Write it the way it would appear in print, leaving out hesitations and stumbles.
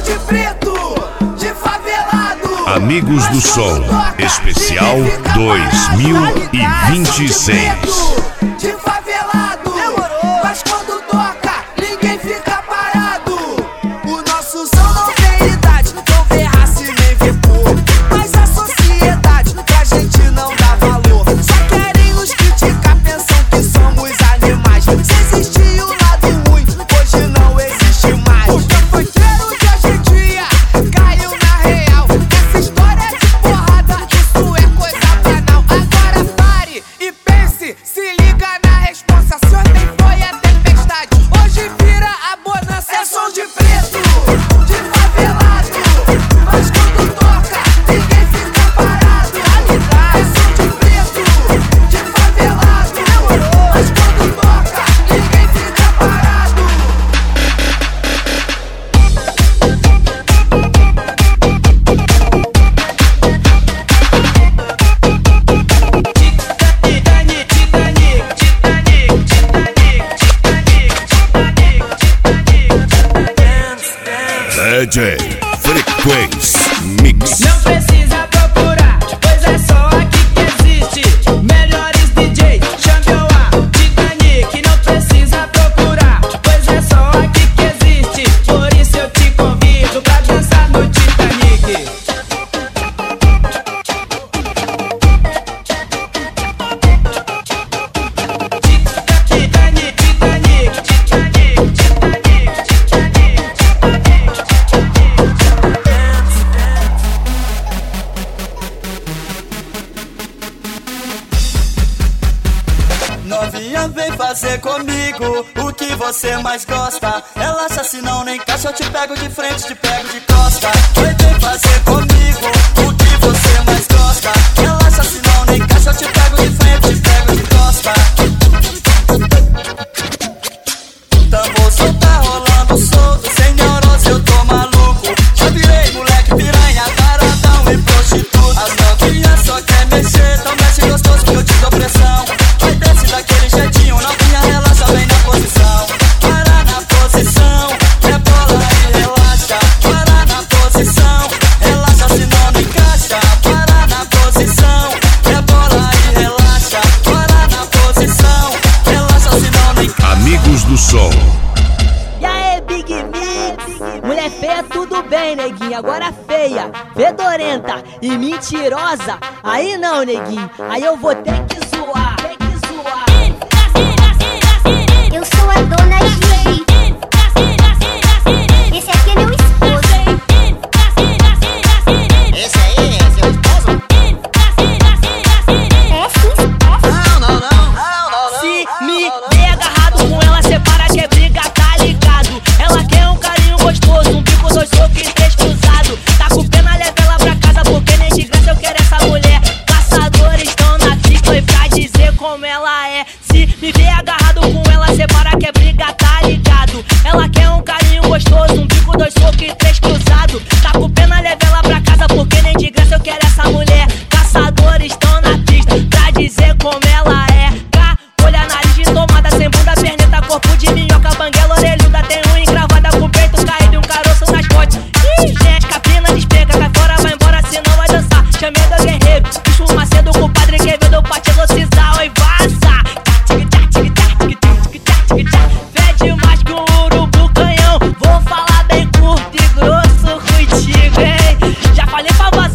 de preto, de favelado. Amigos do Som, especial 2026. De favelado, mas quando toca, ninguém fica parado. O nosso som não tem idade, não vê raça e nem vê cor. Mas a sociedade pra gente não dá valor. Só querem nos criticar, pensam que somos animais. Se existia o lado ruim, hoje não existe mais. O funkeiro de hoje em dia caiu na real. Essa história de porrada, isso é coisa banal. Agora pare e pense, se liga na responsa. Se ontem foi a tempestade, hoje vira a bonança. É som de preto, de favelado, mas quando toca, ninguém fica parado. É som de preto, de favelado, mas quando toca, ninguém fica parado. DJ Frequência Mix. Não precisa procurar, pois é só aqui que existe. Melhores DJs, chame o Titanic. Não precisa procurar, pois é só aqui que existe. Por isso eu te convido pra dançar no Titanic. Novinha, vem fazer comigo o que você mais gosta. Relaxa, se não nem encaixa, eu te pego de frente, te pego de costa. Vem fazer comigo o que você mais gosta. Relaxa, se não nem encaixa, eu te pego de frente, te pego de costa. Tambor só tá rolando solto, sem neurose eu tô maluco. Já virei moleque piranha, taradão e prostituto. As novinhas só quer mexer, então mexe gostoso que eu te dou pressão. Vai desce daquele jeitinho, novinha relaxa bem na posição. Para na posição, rebola e relaxa. Para na posição, relaxa se não me encaixa. Para na posição, rebola e relaxa. Para na posição, relaxa se não me encaixa. Amigos do Som. E aí, Big Mix? Mulher feia, tudo bem, neguinho. Agora feia, fedorenta e mentirosa, aí não, neguinho. Aí eu vou ter que zoar, ter que zoar. Eu sou a dona Gigi. Esse aqui é meu esposo. Esse aí é seu esposo? É sim, Não. Se me der agarrado com ela, separa que é briga, tá ligado? Ela quer um carinho gostoso, um bico, dois socos e três cruzado. Tá com pena, leva ela pra casa, porque nem de graça eu quero essa mulher. Caçadores estão na pista e pra dizer como ela é. Se me ver agarrado com ela, separa que é briga, tá ligado? Ela quer um carinho gostoso, um bico, dois socos e três cruzado. Tá com pena, leva ela pra casa, porque nem de graça eu quero essa mulher. Caçadores estão na pista pra dizer como ela é. Olha, nariz de tomada, sem bunda, perneta, corpo de minhoca, banguela, orelhuda, tem unha encravada com o peito caído e um caroço nas costas. Ih, gente, capina, despega, cai fora, vai embora, senão vai dançar. Chamei do guerreiro, bicho Macedo com o padre Quevedo pra te exorcizar, oi, vaza. Fede mais que um urubu canhão, vou falar bem curto e grosso contigo, hein. Já falei pra vazar.